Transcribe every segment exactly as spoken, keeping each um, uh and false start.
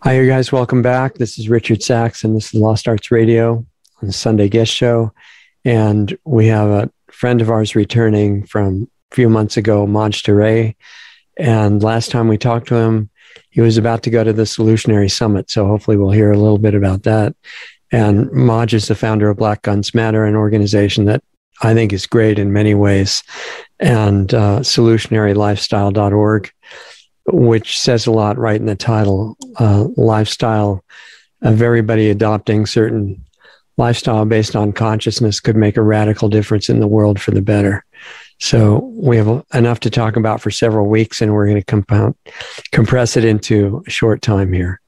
Hi, you guys. Welcome back. This is Richard Sachs, and this is Lost Arts Radio on the Sunday Guest Show. And we have a friend of ours returning from a few months ago, Maj Touré. And last time we talked to him, he was about to go to the Solutionary Summit. So hopefully we'll hear a little bit about that. And Maj is the founder of Black Guns Matter, an organization that I think is great in many ways, and uh, solutionary lifestyle dot org, which says a lot right in the title, uh, lifestyle of everybody adopting certain lifestyle based on consciousness could make a radical difference in the world for the better. So we have enough to talk about for several weeks, and we're going to compound, compress it into a short time here.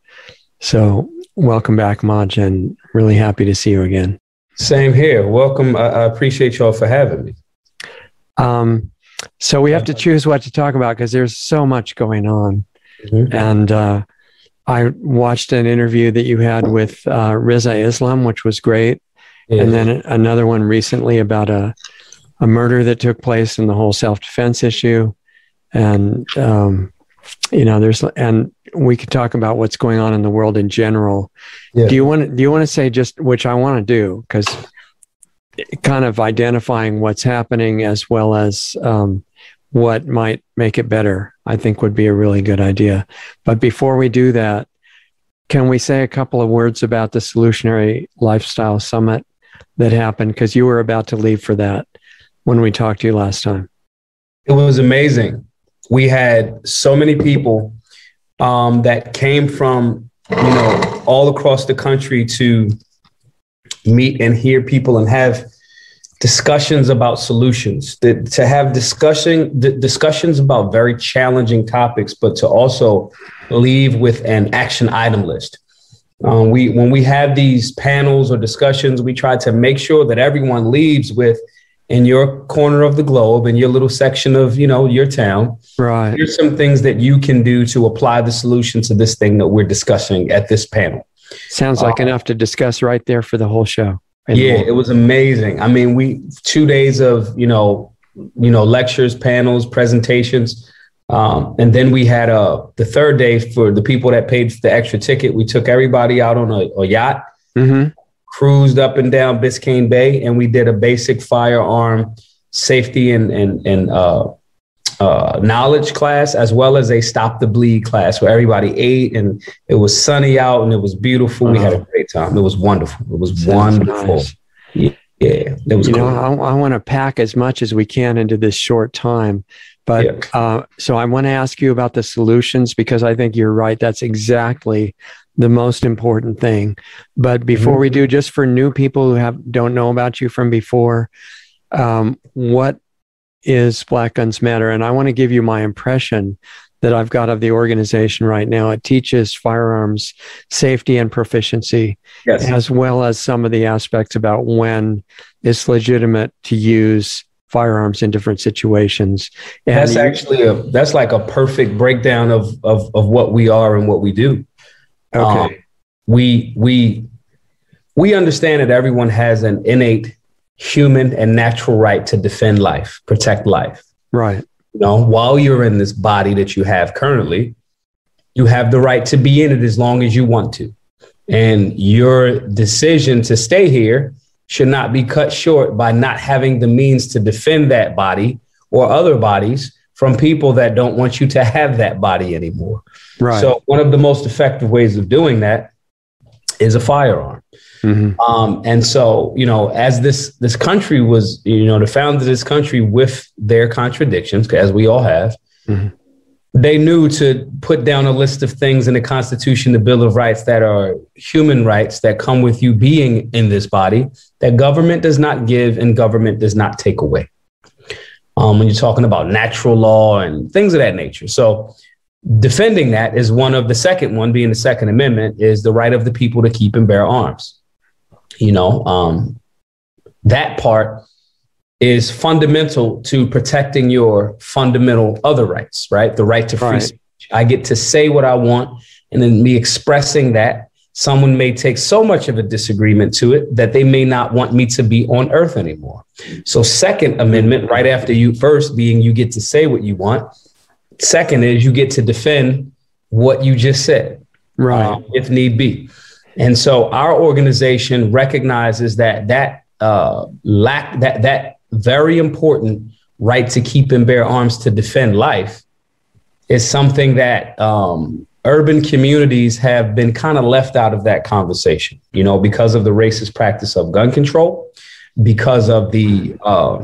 So welcome back, Maj, and really happy to see you again. Same here. Welcome. I, I appreciate y'all for having me. Um, So we have to choose what to talk about because there's so much going on. Mm-hmm. And uh, I watched an interview that you had with uh, Rizza Islam, which was great. Yeah. And then another one recently about a, a murder that took place and the whole self-defense issue. And, um, you know, there's, and we could talk about what's going on in the world in general. Yeah. Do you want to, do you want to say just, which I want to do, because kind of identifying what's happening as well as um, what might make it better, I think would be a really good idea. But before we do that, can we say a couple of words about the Solutionary Lifestyle Summit that happened? Because you were about to leave for that when we talked to you last time. It was amazing. We had so many people um, that came from, you know, all across the country to meet and hear people and have discussions about solutions, to, to have discussion d- discussions about very challenging topics, but to also leave with an action item list. Um, we when we have these panels or discussions, we try to make sure that everyone leaves with, in your corner of the globe, in your little section of, you know, your town, right, here's some things that you can do to apply the solution to this thing that we're discussing at this panel. Sounds like uh, enough to discuss right there for the whole show. Yeah, it was amazing. I mean, we two days of, you know, you know, lectures, panels, presentations. Um, and then we had uh, the third day for the people that paid the extra ticket. We took everybody out on a, a yacht, mm-hmm. cruised up and down Biscayne Bay, and we did a basic firearm safety and, and, and uh, uh, knowledge class, as well as a stop the bleed class where everybody ate, and it was sunny out and it was beautiful. Uh-huh. We had a great time. It was wonderful. It was Sounds wonderful. Nice. Yeah, yeah, it was you cool. know, I, I want to pack as much as we can into this short time. But yeah. uh, so I want to ask you about the solutions, because I think you're right. That's exactly the most important thing. But before mm-hmm. we do, just for new people who have don't know about you from before, um, what is Black Guns Matter? And I want to give you my impression that I've got of the organization right now. It teaches firearms safety and proficiency, yes. as well as some of the aspects about when it's legitimate to use firearms in different situations. And that's actually a, that's like a perfect breakdown of, of, of what we are and what we do. Okay. Um, we, we, we understand that everyone has an innate human and natural right to defend life, protect life. Right. You know, while you're in this body that you have currently, you have the right to be in it as long as you want to. And your decision to stay here should not be cut short by not having the means to defend that body or other bodies from people that don't want you to have that body anymore. Right. So one of the most effective ways of doing that is a firearm. Mm-hmm. Um, and so, you know, as this this country was, you know, the founder of this country with their contradictions, as we all have, mm-hmm. they knew to put down a list of things in the Constitution, the Bill of Rights, that are human rights that come with you being in this body, that government does not give and government does not take away. Um, when you're talking about natural law and things of that nature. So defending that is one of the second one, being the Second Amendment, is the right of the people to keep and bear arms. You know, um, that part is fundamental to protecting your fundamental other rights, right? The right to free right. speech. I get to say what I want, and then me expressing that, someone may take so much of a disagreement to it that they may not want me to be on earth anymore. So Second Amendment, right after you, first being you get to say what you want. Second is you get to defend what you just said. right. um, if need be. And so our organization recognizes that that uh, lack that that very important right to keep and bear arms to defend life is something that um, urban communities have been kind of left out of that conversation, you know, because of the racist practice of gun control, because of the, uh,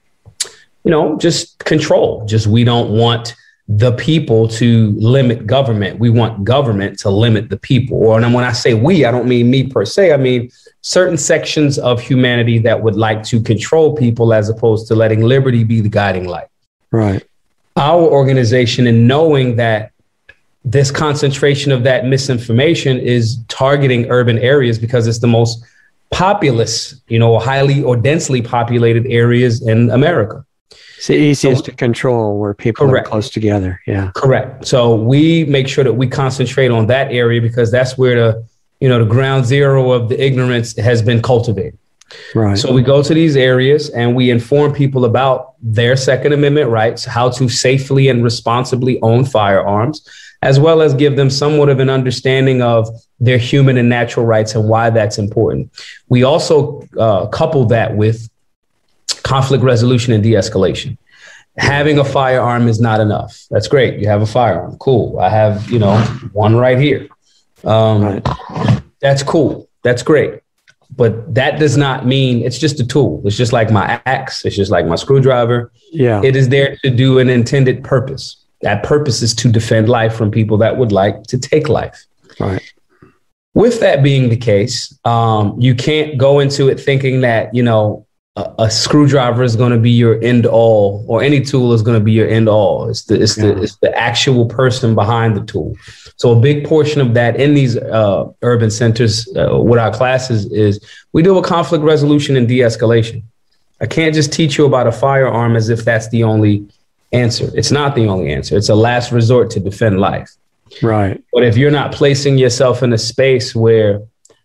you know, just control. Just we don't want the people to limit government. We want government to limit the people. Or and when I say we, I don't mean me per se. I mean certain sections of humanity that would like to control people as opposed to letting liberty be the guiding light. Right. Our organization, in knowing that this concentration of that misinformation is targeting urban areas because it's the most populous, you know, highly or densely populated areas in America. It's the easiest so, to control where people correct. Are close together. Yeah. Correct. So we make sure that we concentrate on that area because that's where the, you know, the ground zero of the ignorance has been cultivated. Right. So we go to these areas and we inform people about their Second Amendment rights, how to safely and responsibly own firearms, as well as give them somewhat of an understanding of their human and natural rights and why that's important. We also uh, couple that with conflict resolution and de-escalation. Having a firearm is not enough. That's great. You have a firearm. Cool. I have, you know, one right here. Um, right. That's cool. That's great. But that does not mean it's just a tool. It's just like my axe. It's just like my screwdriver. Yeah. It is there to do an intended purpose. That purpose is to defend life from people that would like to take life. Right. With that being the case, um, you can't go into it thinking that, you know, a, a screwdriver is going to be your end all, or any tool is going to be your end all. It's the it's yeah. the it's the actual person behind the tool. So a big portion of that in these uh, urban centers uh, with our classes is we deal with conflict resolution and de-escalation. I can't just teach you about a firearm as if that's the only answer. It's not the only answer. It's a last resort to defend life. Right. But if you're not placing yourself in a space where,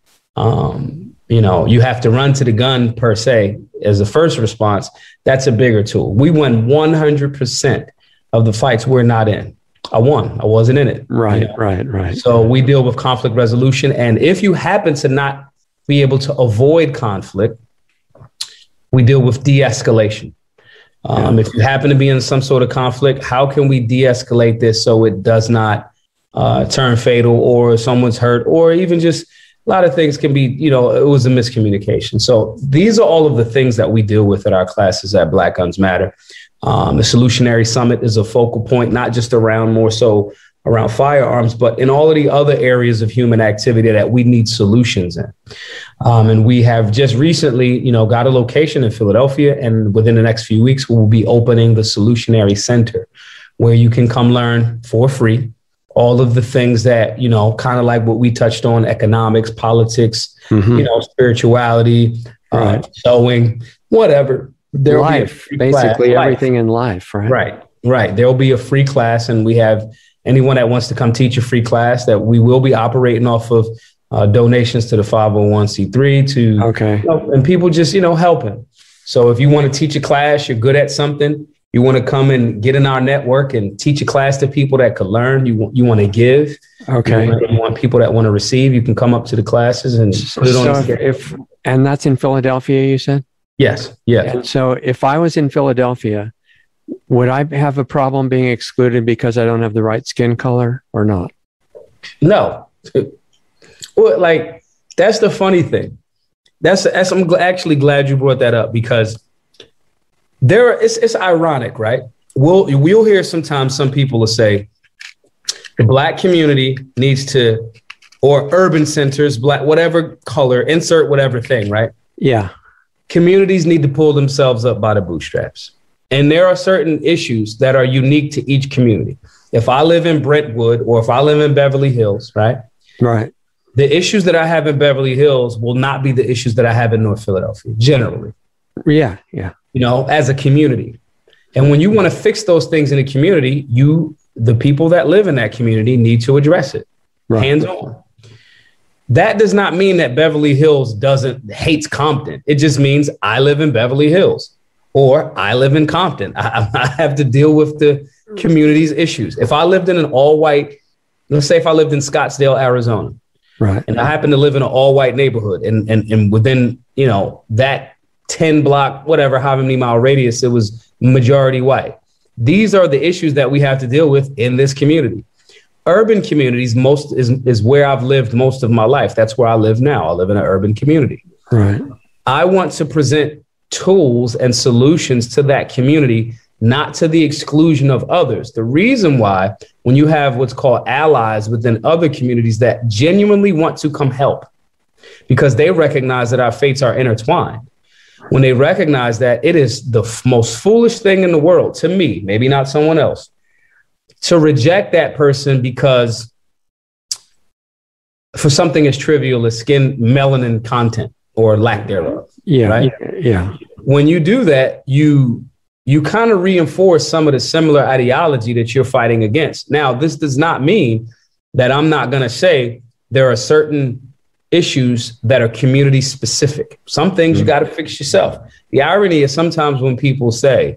um, you know, you have to run to the gun per se as a first response, that's a bigger tool. We won one hundred percent of the fights we're not in. I won. I wasn't in it. Right, you know? right, right. So we deal with conflict resolution. And if you happen to not be able to avoid conflict, we deal with de-escalation. Um, yeah. If you happen to be in some sort of conflict, how can we de-escalate this so it does not uh, turn fatal or someone's hurt, or even just a lot of things can be, you know, it was a miscommunication. So these are all of the things that we deal with at our classes at Black Guns Matter. Um, the Solutionary Summit is a focal point, not just around more so around firearms, but in all of the other areas of human activity that we need solutions in. Um, and we have just recently, you know, got a location in Philadelphia, and within the next few weeks, we'll be opening the Solutionary Center, where you can come learn for free all of the things that, you know, kind of like what we touched on: economics, politics, mm-hmm. you know, spirituality, right. uh, sewing, whatever. There'll life, be basically class. Everything life. In life, right? Right, right. There'll be a free class, and we have anyone that wants to come teach a free class that we will be operating off of uh, donations to the five oh one c three to, okay. you know, and people just, you know, helping. So if you want to teach a class, you're good at something, you want to come and get in our network and teach a class to people that could learn, you want, you want to give. Okay. You want, you want people that want to receive, you can come up to the classes and put it so on. If, if, and that's in Philadelphia, you said? Yes. Yeah. And so if I was in Philadelphia, would I have a problem being excluded because I don't have the right skin color or not? No. Well, like, that's the funny thing. That's, that's I'm actually glad you brought that up, because there it's, it's ironic, right? We'll, we'll hear sometimes some people will say the Black community needs to, or urban centers, Black, whatever color, insert whatever thing, right? Yeah. Communities need to pull themselves up by the bootstraps. And there are certain issues that are unique to each community. If I live in Brentwood or if I live in Beverly Hills, right? Right. The issues that I have in Beverly Hills will not be the issues that I have in North Philadelphia, generally. Yeah, yeah. You know, as a community. And when you want to fix those things in a community, you, the people that live in that community, need to address it. Right. Hands on. That does not mean that Beverly Hills doesn't hates Compton. It just means I live in Beverly Hills. Or I live in Compton. I, I have to deal with the community's issues. If I lived in an all-white let's say if I lived in Scottsdale, Arizona, right, and I happen to live in an all white neighborhood, and, and, and within, you know, that ten block, whatever, however many mile radius, it was majority white. These are the issues that we have to deal with in this community. Urban communities most is, is where I've lived most of my life. That's where I live now. I live in an urban community. Right. I want to present tools and solutions to that community, not to the exclusion of others. The reason why, when you have what's called allies within other communities that genuinely want to come help, because they recognize that our fates are intertwined. When they recognize that, it is the f- most foolish thing in the world, to me, maybe not someone else, to reject that person because for something as trivial as skin melanin content or lack thereof. Yeah. Right? Yeah. When you do that, you you kind of reinforce some of the similar ideology that you're fighting against. Now, this does not mean that I'm not going to say there are certain issues that are community specific. Some things mm-hmm. you got to fix yourself. The irony is sometimes when people say,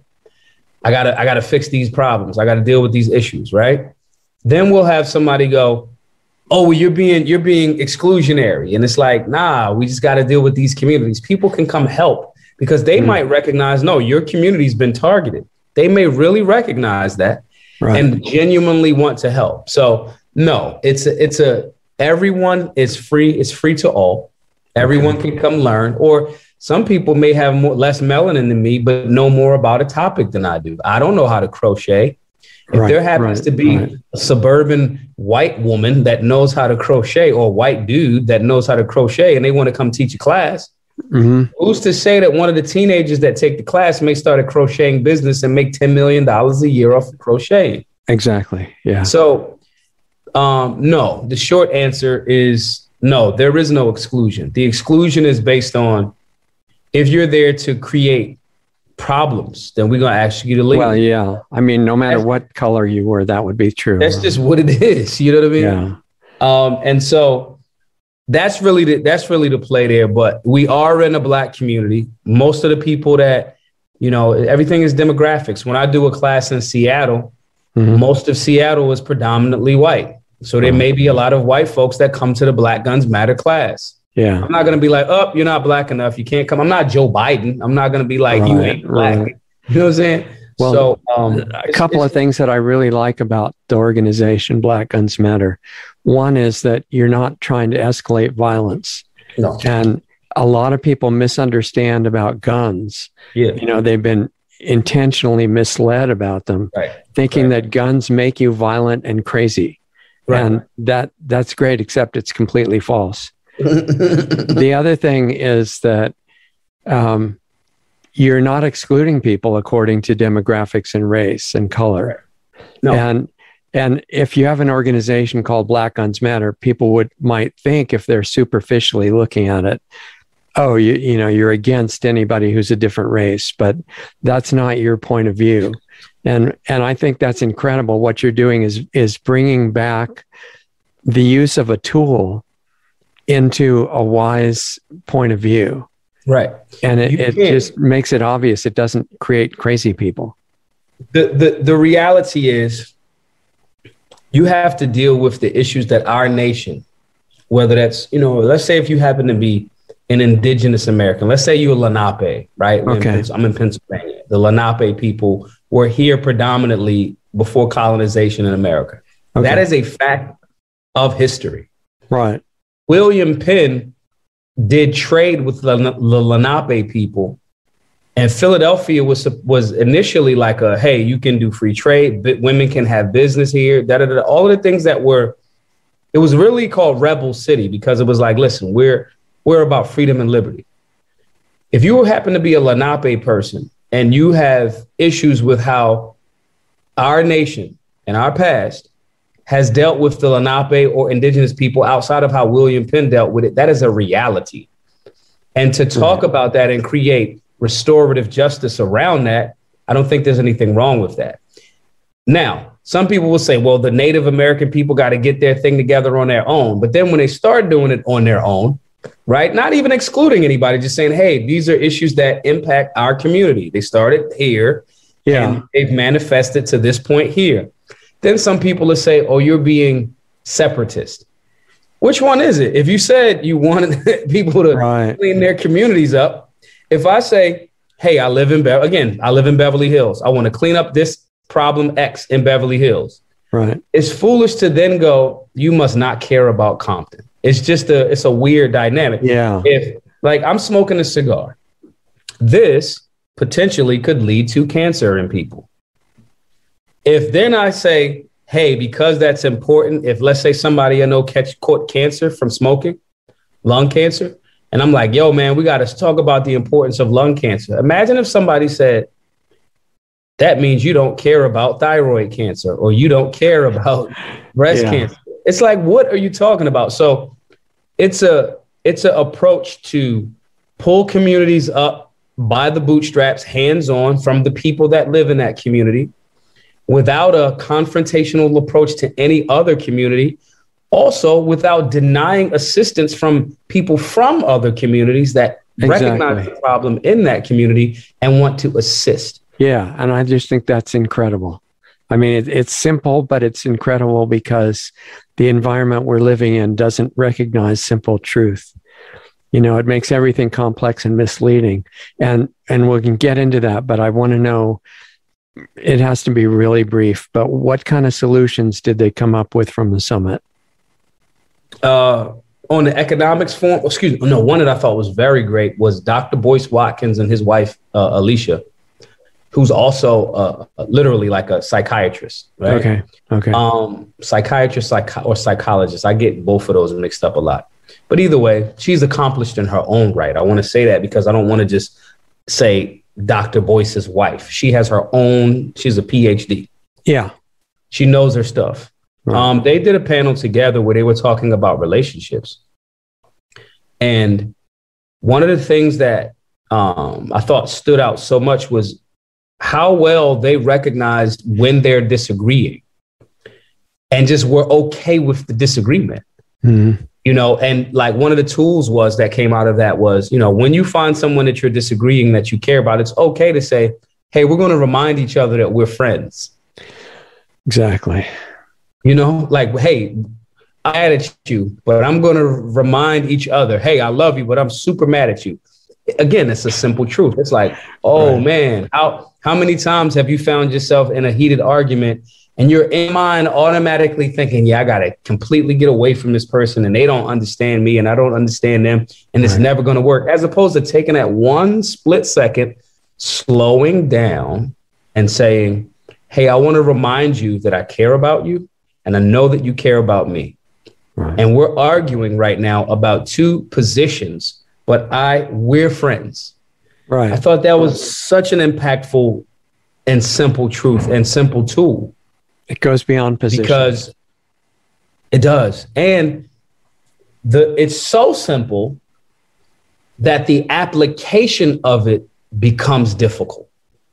I got to I got to fix these problems, I got to deal with these issues, right? Then we'll have somebody go, oh, well, you're being you're being exclusionary. And it's like, nah, we just got to deal with these communities. People can come help because they mm. might recognize, no, your community's been targeted. They may really recognize that right. and genuinely want to help. So no, it's a, it's a everyone is free. It's free to all. Everyone okay. can come learn. Or some people may have more, less melanin than me, but know more about a topic than I do. I don't know how to crochet. If right, there happens right, to be right. a suburban white woman that knows how to crochet or a white dude that knows how to crochet and they want to come teach a class, mm-hmm. who's to say that one of the teenagers that take the class may start a crocheting business and make ten million dollars a year off of crocheting? Exactly. Yeah. So, um, no, the short answer is no, there is no exclusion. The exclusion is based on if you're there to create problems, then we're going to ask you to leave. Well, yeah. I mean, no matter that's, what color you were, that would be true. That's just what it is. You know what I mean? Yeah. Um, and so that's really the, that's really the play there. But we are in a Black community. Most of the people that, you know, everything is demographics. When I do a class in Seattle, mm-hmm. most of Seattle is predominantly white. So there may be a lot of white folks that come to the Black Guns Matter class. Yeah. I'm not going to be like, oh, you're not Black enough, you can't come. I'm not Joe Biden. I'm not going to be like, right, you ain't Black. Right. You know what I'm saying? Well, so um, a couple of things that I really like about the organization Black Guns Matter. One is that you're not trying to escalate violence. No. And a lot of people misunderstand about guns. Yeah. You know, they've been intentionally misled about them, right. thinking right. that guns make you violent and crazy. Right. And that that's great, except it's completely false. The other thing is that um, you're not excluding people according to demographics and race and color. No. And and if you have an organization called Black Guns Matter, people would might think, if they're superficially looking at it, oh, you you know, you're against anybody who's a different race, but that's not your point of view. And and I think that's incredible. What you're doing is is bringing back the use of a tool into a wise point of view. Right. And it, it just makes it obvious it doesn't create crazy people. The, the the reality is you have to deal with the issues that our nation, whether that's, you know, let's say if you happen to be an indigenous American, let's say you're Lenape, right? Okay. In, I'm in Pennsylvania. The Lenape people were here predominantly before colonization in America. Okay. That is a fact of history. Right. William Penn did trade with the Lenape people, and Philadelphia was was initially like a, hey, you can do free trade, but women can have business here, da, da, da, all of the things that were, it was really called Rebel City because it was like, listen, we're we're about freedom and liberty. If you happen to be a Lenape person and you have issues with how our nation and our past has dealt with the Lenape or indigenous people outside of how William Penn dealt with it, that is a reality. And to talk mm-hmm. about that and create restorative justice around that, I don't think there's anything wrong with that. Now, some people will say, well, the Native American people got to get their thing together on their own. But then when they start doing it on their own, right, not even excluding anybody, just saying, hey, these are issues that impact our community. They started here yeah. and they've manifested to this point here. Then some people will say, oh, you're being separatist. Which one is it? If you said you wanted people to right. clean their communities up, if I say, hey, I live in, Be- again, I live in Beverly Hills. I want to clean up this problem X in Beverly Hills. Right. It's foolish to then go, you must not care about Compton. It's just a, it's a weird dynamic. Yeah. If like I'm smoking a cigar, this potentially could lead to cancer in people. If then I say, hey, because that's important, if let's say somebody I know catch caught cancer from smoking, lung cancer, and I'm like, yo, man, we got to talk about the importance of lung cancer. Imagine if somebody said, that means you don't care about thyroid cancer or you don't care about breast yeah. cancer. It's like, what are you talking about? So it's a it's an approach to pull communities up by the bootstraps, hands on from the people that live in that community without a confrontational approach to any other community. Also, without denying assistance from people from other communities that exactly. recognize the problem in that community and want to assist. Yeah, and I just think that's incredible. I mean, it, it's simple, but it's incredible because the environment we're living in doesn't recognize simple truth. You know, it makes everything complex and misleading. And and we can get into that, but I want to know, it has to be really brief, but what kind of solutions did they come up with from the summit? Uh, on the economics form, excuse me, no, one that I thought was very great was Doctor Boyce Watkins and his wife, uh, Alicia, who's also uh, literally like a psychiatrist, right? Okay, okay. Um, psychiatrist psych- or psychologist. I get both of those mixed up a lot. But either way, she's accomplished in her own right. I want to say that because I don't want to just say Doctor Boyce's wife. She has her own, she's a P H D. Yeah. She knows her stuff. Right. Um, they did a panel together where they were talking about relationships. And one of the things that um, I thought stood out so much was how well they recognized when they're disagreeing and just were okay with the disagreement. Mm-hmm. You know, and like one of the tools was that came out of that was, you know, when you find someone that you're disagreeing that you care about, it's okay to say, hey, we're going to remind each other that we're friends. Exactly. You know, like, hey, I'm mad at you, but I'm going to remind each other, hey, I love you, but I'm super mad at you. Again, it's a simple truth. It's like, oh, right. man, how how many times have you found yourself in a heated argument and you're in mind automatically thinking, yeah, I got to completely get away from this person and they don't understand me and I don't understand them and it's right. never going to work, as opposed to taking that one split second, slowing down and saying, hey, I want to remind you that I care about you and I know that you care about me. Right. And we're arguing right now about two positions, but I we're friends. Right. I thought that was such an impactful and simple truth and simple tool. It goes beyond position. Because it does. And the it's so simple that the application of it becomes difficult.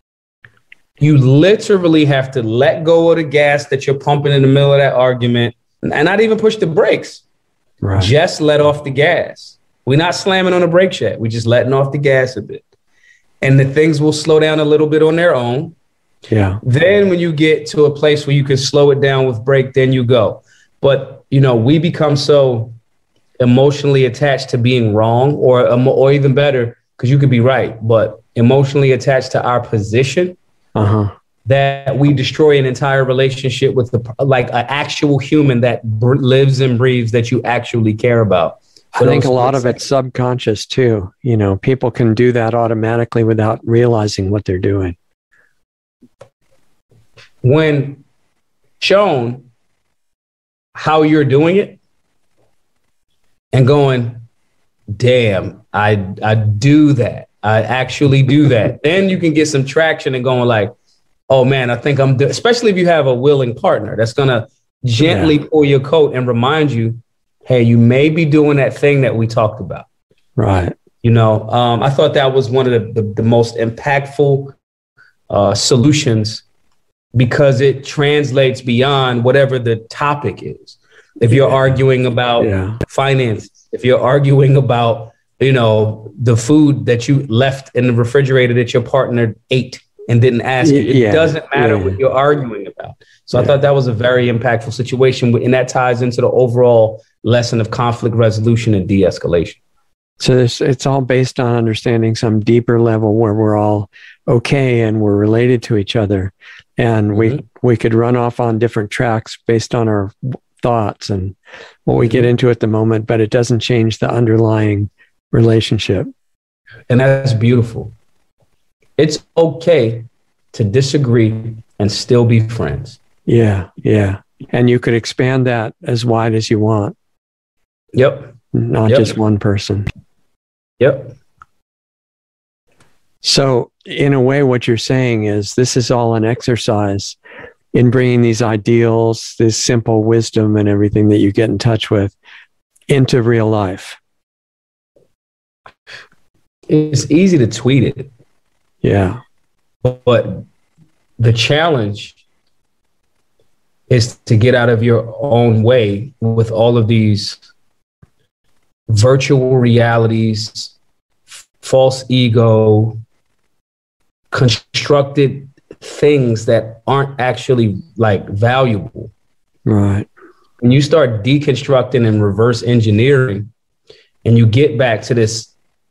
You literally have to let go of the gas that you're pumping in the middle of that argument and not even push the brakes. Right. Just let off the gas. We're not slamming on the brakes yet. We're just letting off the gas a bit. And the things will slow down a little bit on their own. Yeah. Then when you get to a place where you can slow it down with brake, then you go. But, you know, we become so emotionally attached to being wrong or, or even better, because you could be right, but emotionally attached to our position uh-huh. that we destroy an entire relationship with the, like an actual human that br- lives and breathes that you actually care about. I think a lot of it's subconscious too. You know, people can do that automatically without realizing what they're doing. When shown how you're doing it and going, damn, I I do that. I actually do that. Then you can get some traction and going like, oh man, I think I'm, do-. especially if you have a willing partner that's going to gently yeah. pull your coat and remind you, hey, you may be doing that thing that we talked about. Right. You know, um, I thought that was one of the, the, the most impactful uh, solutions because it translates beyond whatever the topic is. If you're yeah. arguing about yeah. finance, if you're arguing about, you know, the food that you left in the refrigerator that your partner ate and didn't ask you. It yeah, doesn't matter yeah. what you're arguing about. So yeah. I thought that was a very impactful situation, and that ties into the overall lesson of conflict resolution and de-escalation. So this, it's all based on understanding some deeper level where we're all okay and we're related to each other, and we mm-hmm. we could run off on different tracks based on our thoughts and what we mm-hmm. get into at the moment, but it doesn't change the underlying relationship. And that's beautiful. It's okay to disagree and still be friends. Yeah, yeah. And you could expand that as wide as you want. Yep. Not yep. just one person. Yep. So in a way, what you're saying is this is all an exercise in bringing these ideals, this simple wisdom and everything that you get in touch with into real life. It's easy to tweet it. Yeah. But the challenge is to get out of your own way with all of these virtual realities, false ego, constructed things that aren't actually like valuable. Right. When you start deconstructing and reverse engineering and you get back to this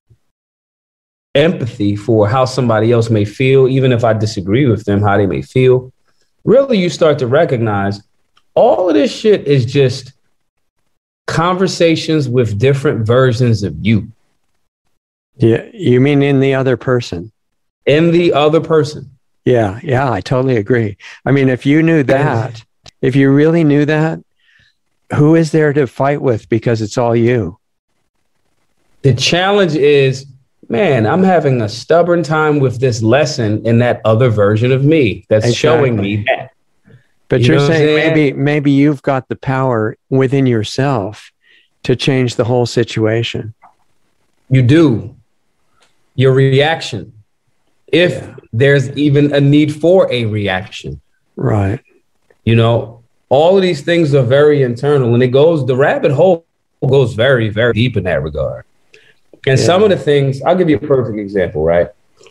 empathy for how somebody else may feel, even if I disagree with them, how they may feel, really you start to recognize all of this shit is just conversations with different versions of you. Yeah, you mean in the other person? In the other person. Yeah, yeah, I totally agree. I mean, if you knew that, if you really knew that, who is there to fight with because it's all you? The challenge is, man, I'm having a stubborn time with this lesson in that other version of me that's exactly. showing me that. But you you're saying, saying maybe maybe you've got the power within yourself to change the whole situation. You do. Your reaction. If yeah. there's even a need for a reaction. Right. You know, all of these things are very internal, and it goes, the rabbit hole goes very, very deep in that regard. And yeah. some of the things, I'll give you a perfect example, right?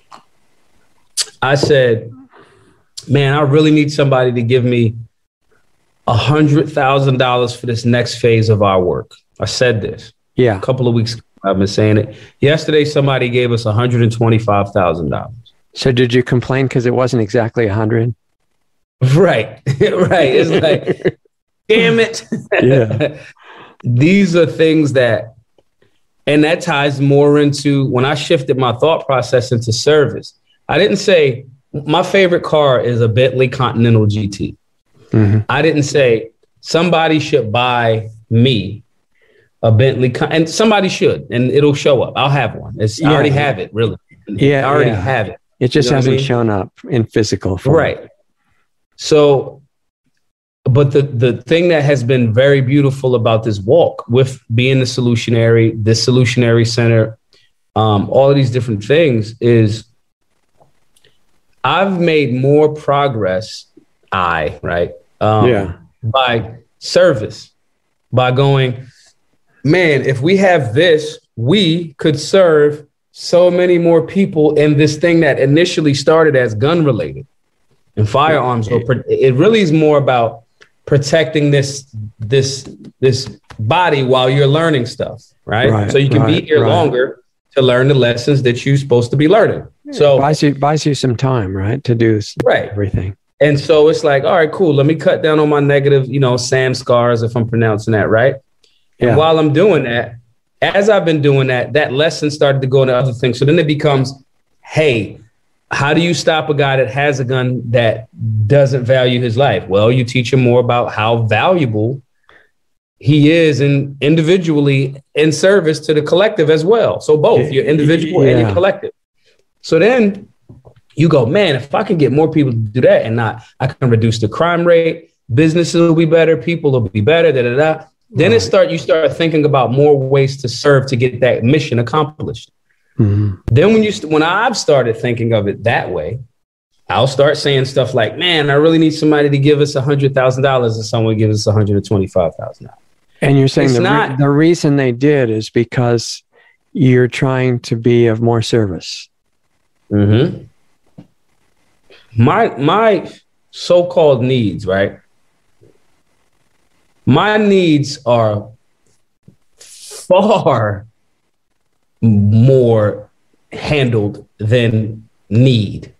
I said, man, I really need somebody to give me a hundred thousand dollars for this next phase of our work. I said this. Yeah. A couple of weeks ago, I've been saying it. Yesterday, somebody gave us one hundred twenty-five thousand dollars. So did you complain because it wasn't exactly a hundred? Right. Right. It's like, damn it. Yeah. These are things that, and that ties more into when I shifted my thought process into service. I didn't say my favorite car is a Bentley Continental G T. Mm-hmm. I didn't say somebody should buy me a Bentley, and somebody should, and it'll show up. I'll have one. It's, yeah. I already have it, really. Yeah, I already yeah. have it. It just you know hasn't I mean? shown up in physical form. Right. So, but the, the thing that has been very beautiful about this walk with being the solutionary, this solutionary center, um, all of these different things is I've made more progress, I, right? Um, yeah. By service, by going, man, if we have this, we could serve so many more people in this thing that initially started as gun related and firearms. It really is more about protecting this, this, this body while you're learning stuff, right? right so you can right, be here right. longer to learn the lessons that you're supposed to be learning. So it buys you, buys you some time, right? To do right. everything. And so it's like, all right, cool. Let me cut down on my negative, you know, Sam scars, if I'm pronouncing that right. And yeah. while I'm doing that, as I've been doing that, that lesson started to go into other things. So then it becomes, hey, how do you stop a guy that has a gun that doesn't value his life? Well, you teach him more about how valuable he is in individually in service to the collective as well. So both your individual yeah. and your collective. So then you go, man, if I can get more people to do that and not, I can reduce the crime rate, businesses will be better, people will be better, da, da, da. Then right. it start, you start thinking about more ways to serve to get that mission accomplished. Mm-hmm. Then when you, when I've started thinking of it that way, I'll start saying stuff like, man, I really need somebody to give us a hundred thousand dollars and someone gives us one hundred twenty-five thousand dollars. And you're saying the, not, re- the reason they did is because you're trying to be of more service. Mm-hmm. my my so-called needs, right? My needs are far more handled than need.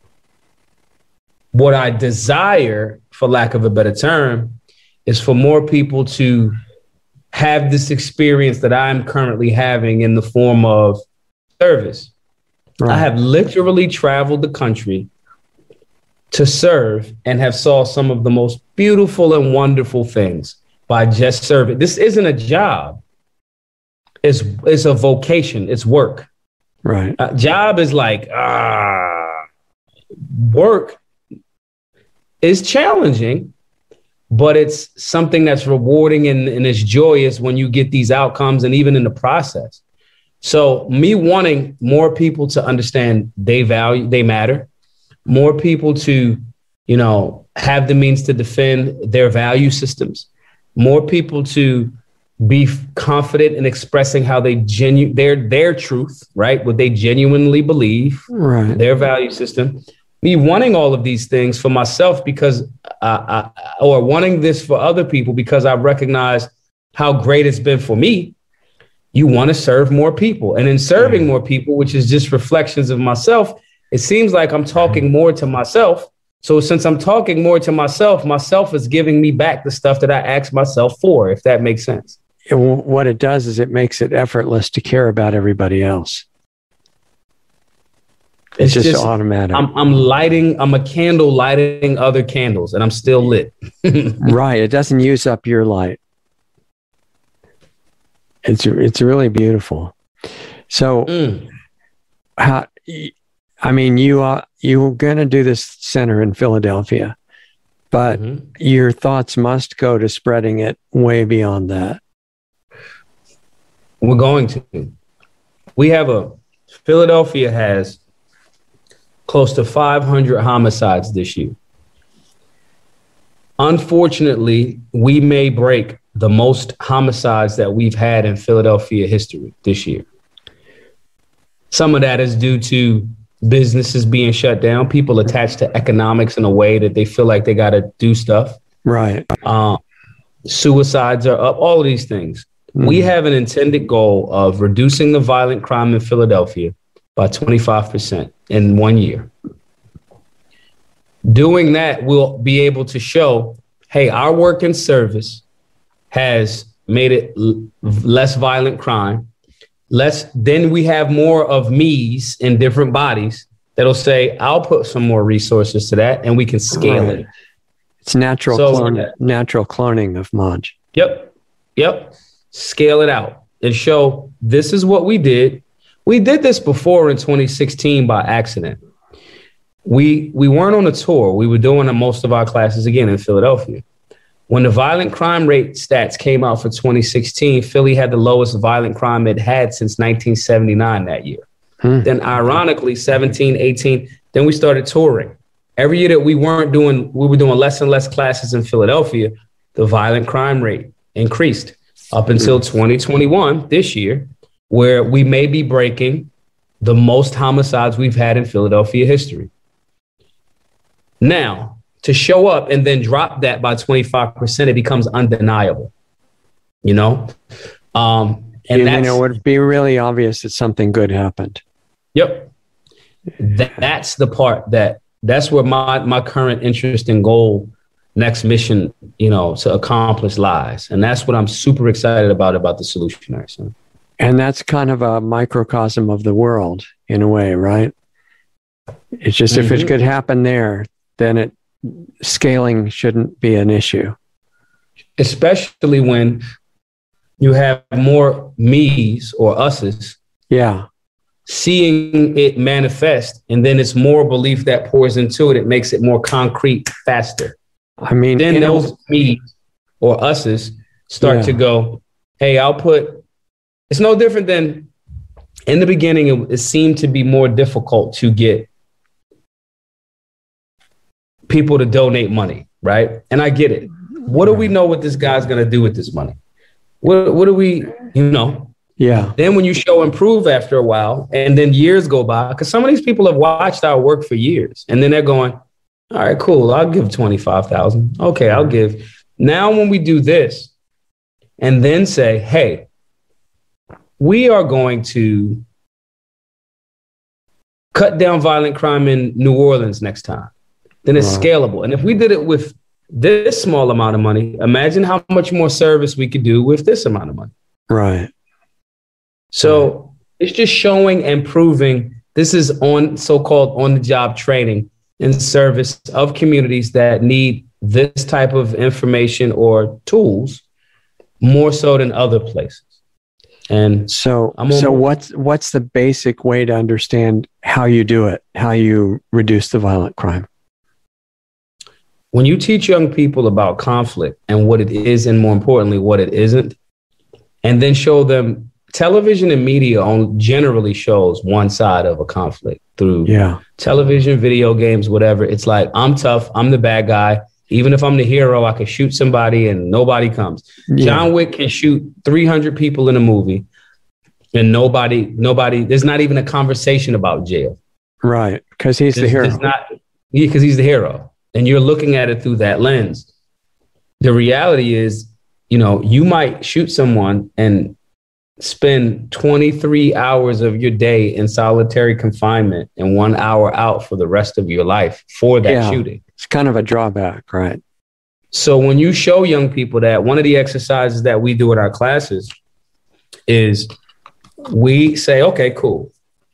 What I desire, for lack of a better term, is for more people to have this experience that I'm currently having in the form of service. Right. I have literally traveled the country to serve and have saw some of the most beautiful and wonderful things by just serving. This isn't a job. It's, it's a vocation. It's work. Right. Uh, job is like, ah, work is challenging, but it's something that's rewarding and, and it's joyous when you get these outcomes and even in the process. So me wanting more people to understand they value, they matter, more people to, you know, have the means to defend their value systems, more people to be confident in expressing how they genu their their truth, right? What they genuinely believe, right? Their value system. Me wanting all of these things for myself because, I, I, or wanting this for other people because I recognize how great it's been for me. You want to serve more people, and in serving mm. more people, which is just reflections of myself, it seems like I'm talking more to myself. So since I'm talking more to myself, myself is giving me back the stuff that I asked myself for, if that makes sense. It, what it does is it makes it effortless to care about everybody else. It's, it's just, just automatic. I'm, I'm lighting, I'm a candle lighting other candles and I'm still lit. Right. It doesn't use up your light. It's, it's really beautiful. So mm. how, I mean, you are, you're going to do this center in Philadelphia, but mm-hmm. your thoughts must go to spreading it way beyond that. We're going to. We have a, Philadelphia has close to five hundred homicides this year. Unfortunately, we may break the most homicides that we've had in Philadelphia history this year. Some of that is due to businesses being shut down, people attached to economics in a way that they feel like they got to do stuff. Right. Um, suicides are up, all of these things. Mm. We have an intended goal of reducing the violent crime in Philadelphia by twenty-five percent in one year. Doing that, we'll be able to show, hey, our work in service has made it l- less violent crime. Let's, then we have more of me's in different bodies that'll say, I'll put some more resources to that and we can scale right. it. It's natural, so, clone, natural cloning of Maj. Yep. Yep. Scale it out and show this is what we did. We did this before in twenty sixteen by accident. We we weren't on a tour. We were doing most of our classes again in Philadelphia. When the violent crime rate stats came out for twenty sixteen, Philly had the lowest violent crime it had since nineteen seventy-nine that year. Hmm. Then ironically, seventeen, eighteen, then we started touring. Every year that we weren't doing, we were doing less and less classes in Philadelphia, the violent crime rate increased up until twenty twenty-one, this year, where we may be breaking the most homicides we've had in Philadelphia history. Now, to show up and then drop that by twenty-five percent, it becomes undeniable, you know? Um, and you, that's, you know, it would be really obvious that something good happened. Yep. That, that's the part that, that's where my, my current interest and goal, next mission, you know, to accomplish lies. And that's what I'm super excited about, about the Solutionary Center. And that's kind of a microcosm of the world in a way, right? It's just, mm-hmm. if it could happen there, then it scaling shouldn't be an issue. Especially when you have more me's or us's. Yeah. Seeing it manifest, and then it's more belief that pours into it. It makes it more concrete faster. I mean, then those know, me's or us's start yeah. to go, hey, I'll put, it's no different than in the beginning, it, it seemed to be more difficult to get people to donate money, right? And I get it. What do we know what this guy's going to do with this money? What, what do we, you know? Yeah. Then when you show improve after a while, and then years go by, because some of these people have watched our work for years, and then they're going, All right, cool. I'll give twenty-five thousand. Okay, I'll give. Now, when we do this and then say, hey, we are going to cut down violent crime in New Orleans next time, then it's wow. scalable. And if we did it with this small amount of money, imagine how much more service we could do with this amount of money. Right. So right. it's just showing and proving this is on so-called on-the-job training in service of communities that need this type of information or tools more so than other places. And so, so what's what's the basic way to understand how you do it, how you reduce the violent crime? When you teach young people about conflict and what it is, and more importantly, what it isn't, and then show them television and media on generally shows one side of a conflict through yeah. television, video games, whatever. It's like, I'm tough. I'm the bad guy. Even if I'm the hero, I can shoot somebody and nobody comes. Yeah. John Wick can shoot three hundred people in a movie and nobody, nobody, there's not even a conversation about jail. Right. Because he's there's, the hero. Not, yeah, because he's the hero. And you're looking at it through that lens. The reality is, you know, you might shoot someone and spend twenty-three hours of your day in solitary confinement and one hour out for the rest of your life for that yeah. shooting. It's kind of a drawback, right? So when you show young people that, one of the exercises that we do in our classes is we say, okay, cool.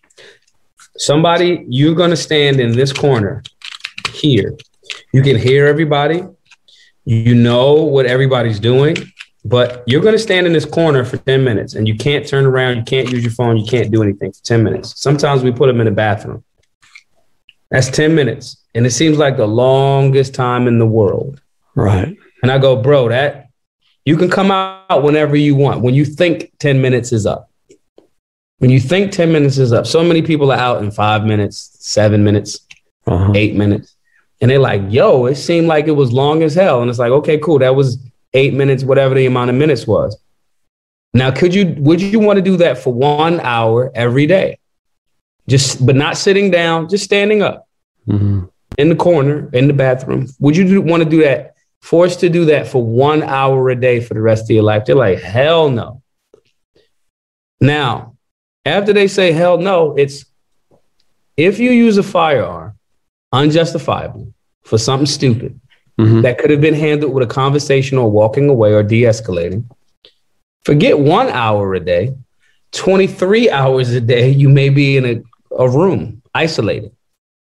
Somebody, you're going to stand in this corner here. You can hear everybody. You know what everybody's doing, but you're going to stand in this corner for ten minutes and you can't turn around. You can't use your phone. You can't do anything for ten minutes. Sometimes we put them in the bathroom. That's ten minutes. And it seems like the longest time in the world. Right. And I go, bro, that you can come out whenever you want. When you think ten minutes is up. When you think ten minutes is up. So many people are out in five minutes, seven minutes, uh-huh. eight minutes. And they're like, yo, it seemed like it was long as hell. And it's like, okay, cool. That was eight minutes, whatever the amount of minutes was. Now, could you, would you want to do that for one hour every day? Just, but not sitting down, just standing up mm-hmm. in the corner, in the bathroom. Would you do, want to do that, forced to do that for one hour a day for the rest of your life? They're like, hell no. Now, after they say hell no, it's if you use a firearm unjustifiably for something stupid mm-hmm. that could have been handled with a conversation or walking away or de-escalating, forget one hour a day, twenty-three hours a day, you may be in a, a room isolated.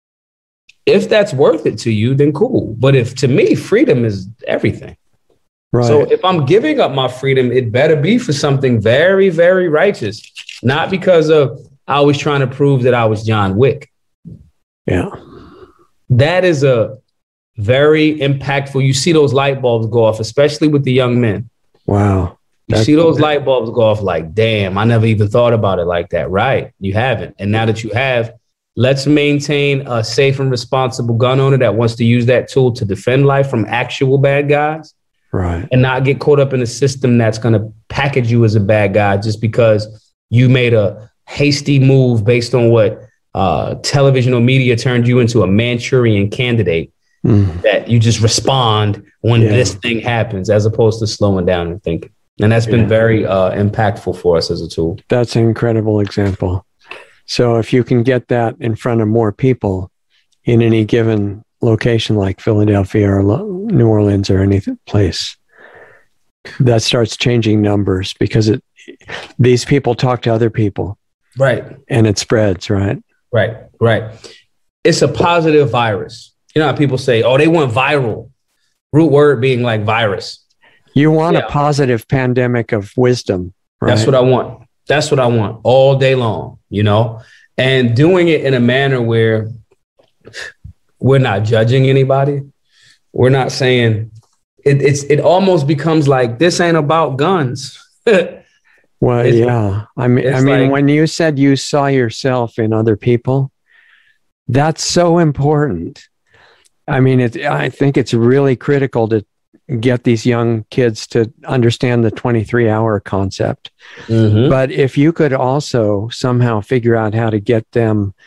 If that's worth it to you, then cool. But if to me, freedom is everything. Right. So if I'm giving up my freedom, it better be for something very, very righteous, not because of I was trying to prove that I was John Wick. Yeah. That is a very impactful. You see those light bulbs go off, especially with the young men. Wow. You see those light bulbs go off like, damn, I never even thought about it like that. Right. You haven't. And now that you have, let's maintain a safe and responsible gun owner that wants to use that tool to defend life from actual bad guys. Right. And not get caught up in a system that's going to package you as a bad guy just because you made a hasty move based on what uh, television or media turned you into a Manchurian candidate mm. that you just respond when yeah. this thing happens as opposed to slowing down and thinking. And that's been yeah. very uh, impactful for us as a tool. That's an incredible example. So if you can get that in front of more people in any given location like Philadelphia or New Orleans or any place, that starts changing numbers because it these people talk to other people. Right. And it spreads, right? Right, right. It's a positive virus. You know how people say, oh, they went viral. Root word being like virus. You want yeah. a positive pandemic of wisdom, right? That's what I want. That's what I want all day long, you know, and doing it in a manner where we're not judging anybody. We're not saying it, it's, it almost becomes like this ain't about guns. Well, it's, yeah. I mean, I mean, like, when you said you saw yourself in other people, that's so important. I mean, it, I think it's really critical to get these young kids to understand the twenty-three hour concept. Mm-hmm. But if you could also somehow figure out how to get them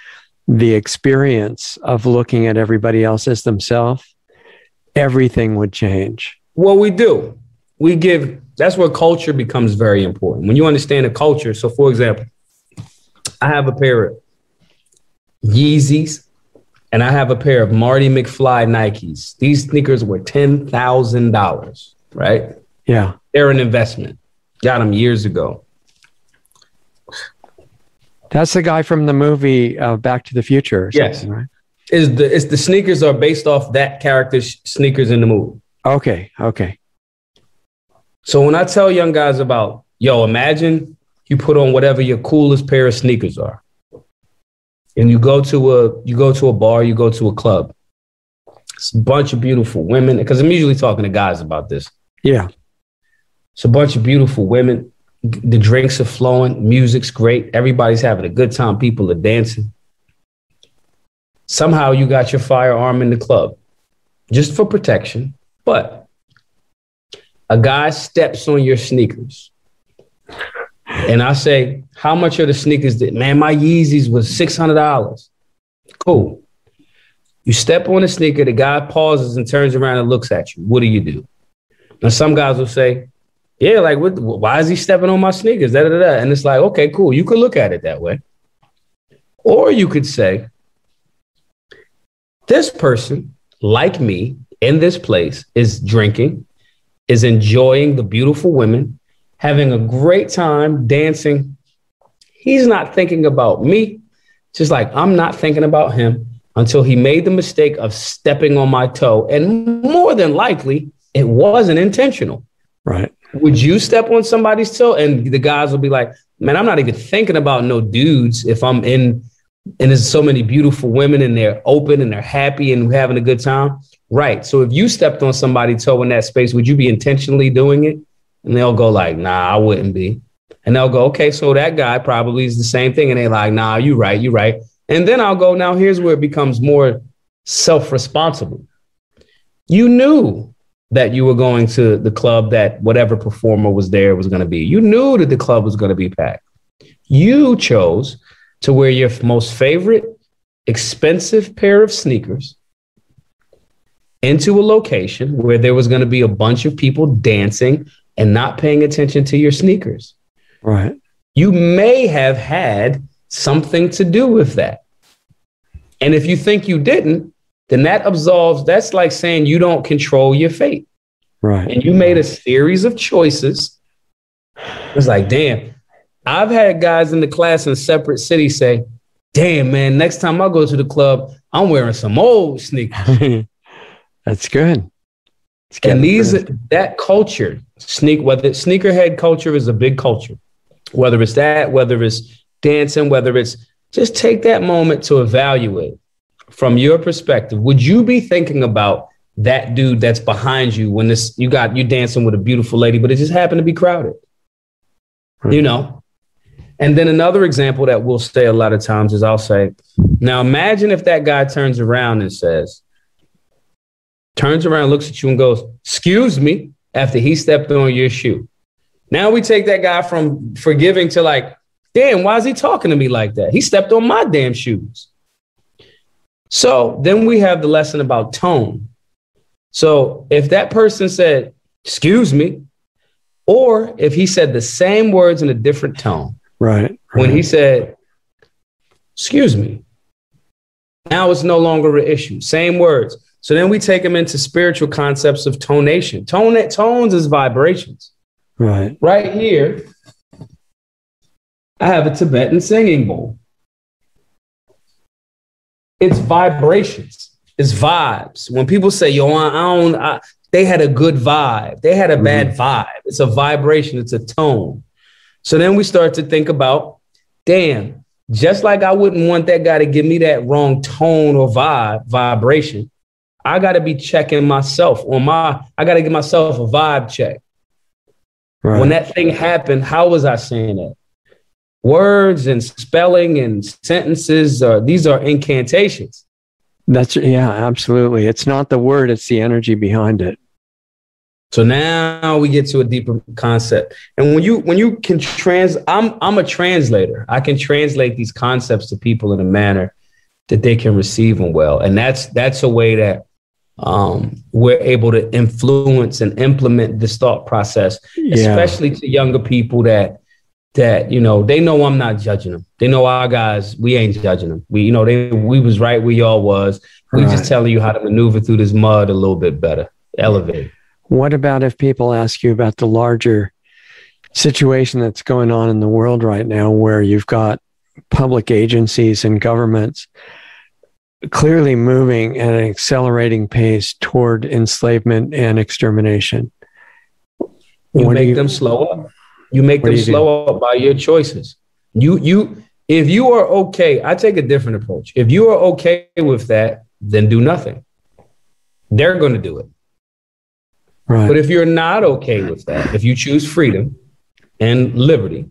the experience of looking at everybody else as themselves, everything would change. Well, we do. We give, that's where culture becomes very important. When you understand the culture. So for example, I have a pair of Yeezys and I have a pair of Marty McFly Nikes. These sneakers were ten thousand dollars, right? Yeah. They're an investment. Got them years ago. That's the guy from the movie uh, Back to the Future or yes. something, right? Is the it's the sneakers are based off that character's sneakers in the movie. Okay, okay. So when I tell young guys about, yo, imagine you put on whatever your coolest pair of sneakers are, and you go to a you go to a bar, you go to a club. It's a bunch of beautiful women, because I'm usually talking to guys about this. Yeah. It's a bunch of beautiful women. The drinks are flowing. Music's great. Everybody's having a good time. People are dancing. Somehow you got your firearm in the club just for protection. But a guy steps on your sneakers. And I say, how much are the sneakers? That, man, my Yeezys was six hundred dollars. Cool. You step on a sneaker. The guy pauses and turns around and looks at you. What do you do? Now, some guys will say, yeah, like, what, why is he stepping on my sneakers? Da, da, da, da. And it's like, okay, cool. You could look at it that way. Or you could say, this person, like me, in this place, is drinking, is enjoying the beautiful women, having a great time dancing. He's not thinking about me, just like I'm not thinking about him until he made the mistake of stepping on my toe. And more than likely, it wasn't intentional. Right. Would you step on somebody's toe? And the guys will be like, man, I'm not even thinking about no dudes if I'm in, and there's so many beautiful women and they're open and they're happy and having a good time. Right. So if you stepped on somebody's toe in that space, would you be intentionally doing it? And they'll go like, nah, I wouldn't be. And they'll go, okay, so that guy probably is the same thing. And they're like, nah, you right, you right. And then I'll go, now here's where it becomes more self-responsible. You knew that you were going to the club that whatever performer was there was going to be. You knew that the club was going to be packed. You chose to wear your most favorite expensive pair of sneakers into a location where there was going to be a bunch of people dancing and not paying attention to your sneakers. Right. You may have had something to do with that. And if you think you didn't, then that absolves, that's like saying you don't control your fate. Right. And you made a series of choices. It's like, damn, I've had guys in the class in separate cities say, damn, man, next time I go to the club, I'm wearing some old sneakers. That's good. And these, that culture, sneak, whether sneakerhead culture is a big culture, whether it's that, whether it's dancing, whether it's just take that moment to evaluate from your perspective. Would you be thinking about that dude that's behind you when this, you got, you dancing with a beautiful lady, but it just happened to be crowded, hmm. you know? And then another example that we'll say a lot of times is I'll say, now imagine if that guy turns around and says, turns around, looks at you and goes, excuse me, after he stepped on your shoe. Now we take that guy from forgiving to like, damn, why is he talking to me like that? He stepped on my damn shoes. So then we have the lesson about tone. So if that person said, excuse me, or if he said the same words in a different tone, right, right. when he said, excuse me, now it's no longer an issue. Same words. So then we take them into spiritual concepts of tonation. Tone, tones is vibrations. Right. Right here, I have a Tibetan singing bowl. It's vibrations. It's vibes. When people say, yo, I don't, I, they had a good vibe. They had a mm-hmm. bad vibe. It's a vibration. It's a tone. So then we start to think about, damn, just like I wouldn't want that guy to give me that wrong tone or vibe, vibration, I got to be checking myself on my, I got to give myself a vibe check. Right. When that thing happened, how was I saying that? Words and spelling and sentences, uh, these are incantations. That's, yeah, absolutely. It's not the word, it's the energy behind it. So now we get to a deeper concept. And when you when you can trans, I'm I'm a translator. I can translate these concepts to people in a manner that they can receive them well. And that's that's a way that um, we're able to influence and implement this thought process, yeah. especially to younger people that, that, you know, they know I'm not judging them. They know our guys, we ain't judging them. We, you know, they, we was right where y'all was. We right. just telling you how to maneuver through this mud a little bit better, elevate. What about if people ask you about the larger situation that's going on in the world right now, where you've got public agencies and governments clearly moving at an accelerating pace toward enslavement and extermination? You what make you, them slow up. You make them you slow do? up by your choices. You, you, if you are okay, I take a different approach. If you are okay with that, then do nothing. They're going to do it. Right. But if you're not okay with that, if you choose freedom and liberty,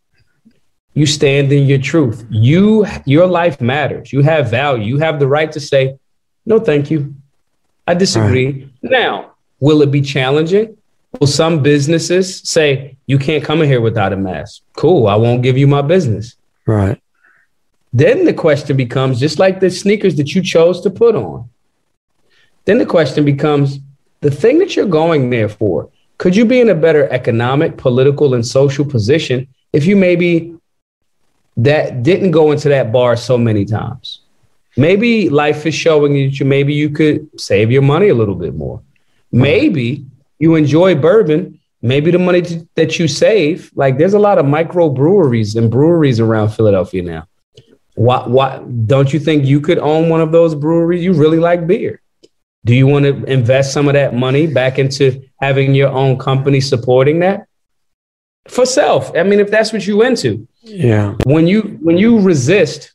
you stand in your truth. You, your life matters. You have value. You have the right to say, no, thank you. I disagree. Right. Now, will it be challenging? Will some businesses say, you can't come in here without a mask? Cool. I won't give you my business. Right. Then the question becomes, just like the sneakers that you chose to put on, then the question becomes, the thing that you're going there for, could you be in a better economic, political, and social position if you maybe that didn't go into that bar so many times? Maybe life is showing you that you, maybe you could save your money a little bit more. Maybe you enjoy bourbon. Maybe the money t- that you save, like there's a lot of micro breweries and breweries around Philadelphia now. Why, why don't you think you could own one of those breweries? You really like beer. Do you want to invest some of that money back into having your own company supporting that? For self. I mean, if that's what you into. Yeah. When you when you resist,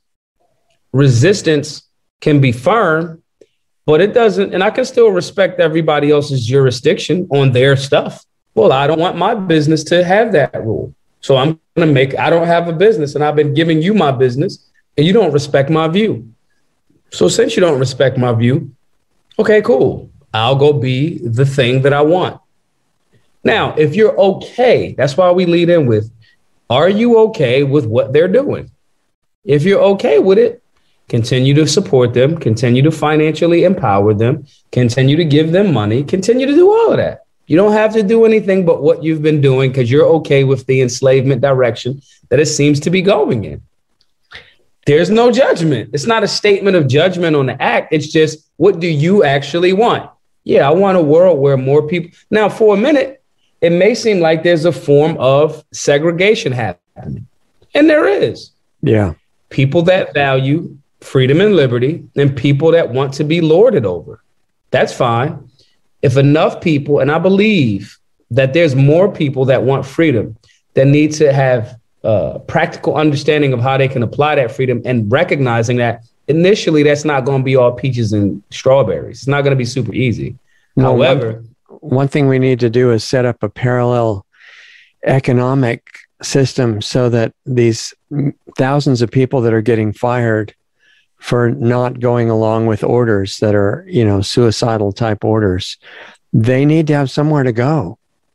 resistance can be firm, but it doesn't, and I can still respect everybody else's jurisdiction on their stuff. Well, I don't want my business to have that rule. So I'm going to make, I don't have a business and I've been giving you my business and you don't respect my view. So since you don't respect my view, okay, cool. I'll go be the thing that I want. Now, if you're okay, that's why we lead in with, are you okay with what they're doing? If you're okay with it, continue to support them, continue to financially empower them, continue to give them money, continue to do all of that. You don't have to do anything but what you've been doing because you're okay with the enslavement direction that it seems to be going in. There's no judgment. It's not a statement of judgment on the act. It's just, what do you actually want? Yeah, I want a world where more people. Now, for a minute, it may seem like there's a form of segregation happening. And there is. Yeah. People that value freedom and liberty and people that want to be lorded over. That's fine. If enough people, and I believe that there's more people that want freedom that need to have uh, practical understanding of how they can apply that freedom and recognizing that initially that's not going to be all peaches and strawberries. It's not going to be super easy. No, However, one, one thing we need to do is set up a parallel economic system so that these thousands of people that are getting fired for not going along with orders that are, you know, suicidal type orders, they need to have somewhere to go.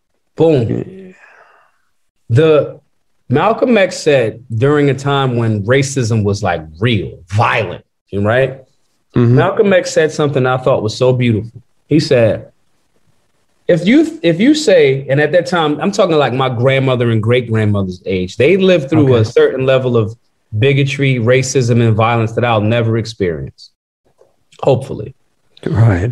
Boom. The Malcolm X said during a time when racism was like real, violent, right? Mm-hmm. Malcolm X said something I thought was so beautiful. He said, if you if you say, and at that time, I'm talking like my grandmother and great grandmother's age, they lived through okay. a certain level of bigotry, racism, and violence that I'll never experience. Hopefully. Right.